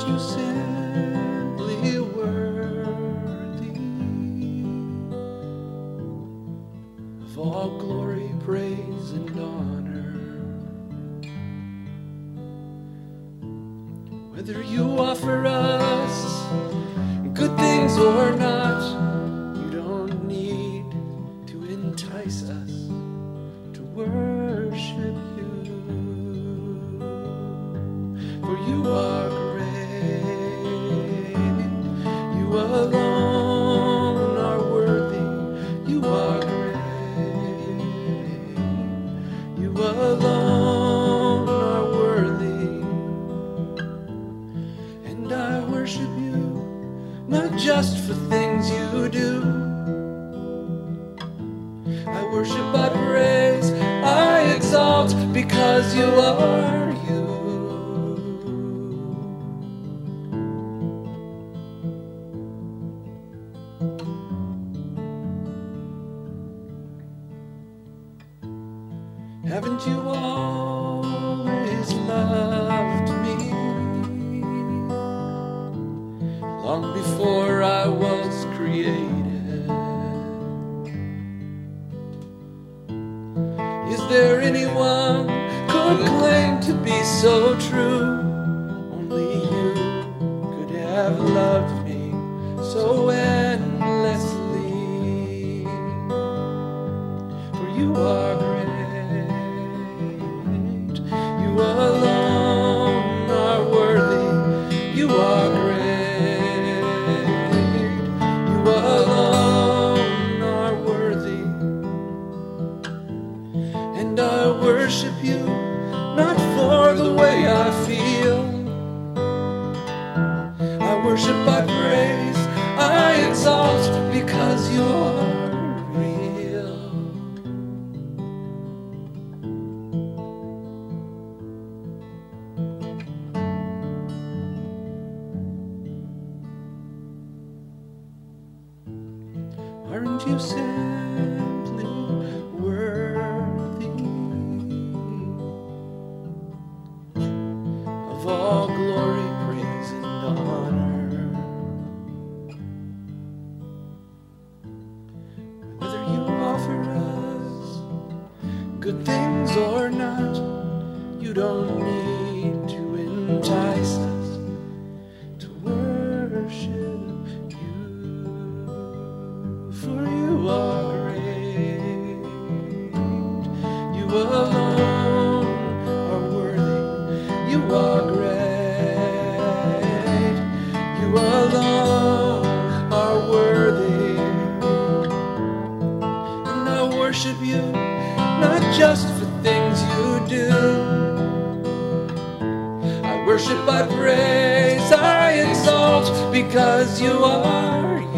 you simply worthy of all glory, praise, and honor. Whether you offer us good things or not, you don't need to entice us to worship you. For you are great, you alone are worthy. You are great, you alone are worthy. And I worship you, not just for things you do. I worship, I praise, I exalt, because you are you. Haven't you always loved me? Long before I was created. Is there anyone could claim to be so true? Only you could have loved me so endlessly. For you are great, you alone are worthy. You are great, you alone are worthy. And I worship you, not for the way I feel. I worship, I praise, I exalt, because you are real. Aren't you simply worthy of all glory, praise, and honor? Whether you offer us good things or not, you don't need to entice us to worship you. For you are great, you alone are worthy. You are great, you alone are worthy. And I worship you, not just for things you do. I worship, I praise, I exalt, because you are